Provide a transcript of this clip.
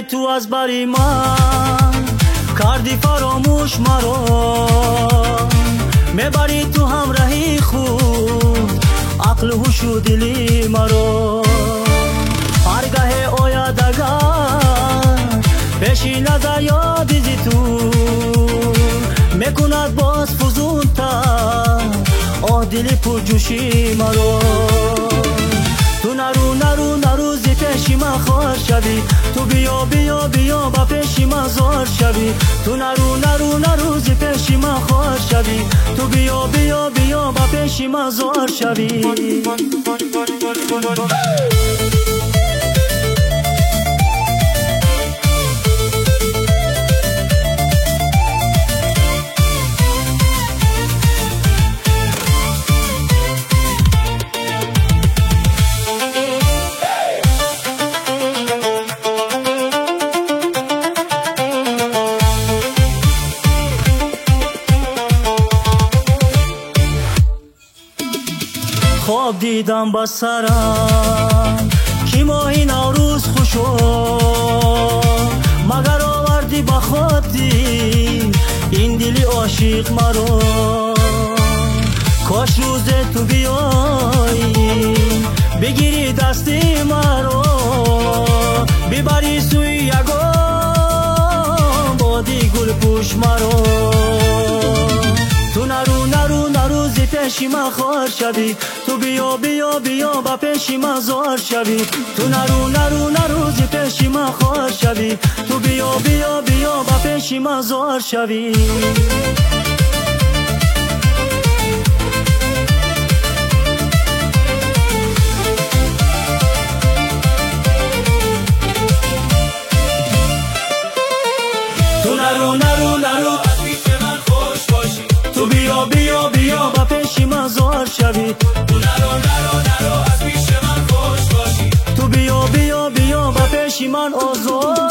تو از بری من کردی فراموش مرا، میبری تو همراهی خود عقل و هوش و دلی مرا. هرگاه آید اگر پیشی نظر یاد زی تو میکند باز فزونتر آه دلی پر جوشی مرا. تو نرو زی پیشی من خوار شوی، تو بیا بیا بیا با پیشی من زار شوی. تو نرو زی پیشی من خوار شوی، تو بیا بیا بیا با پیشی من زار شوی. خواب دیدم با سرم که ماهی نوروز خوشو، مگر آوردی با خودی این دلی عاشق مرا. کاش روز تو بیایی بگیری دستی مرا، ببری سوی یگان بادی گل پوش مرا. تو نرو زی پیشی من خوار شوی، تو بیا بیا بیا با پیشی من زار شوی. تو نرو زی پیشی من خوار شوی، تو بیا بیا بیا با پیشی من زار شوی. تو نرو از پیش من خوش باشی، تو بیا بیا بیا با پیشی من زار شوی. تو نرو از پیش من خوش باشی، تو بیا بیا بیا با پیشی من آزار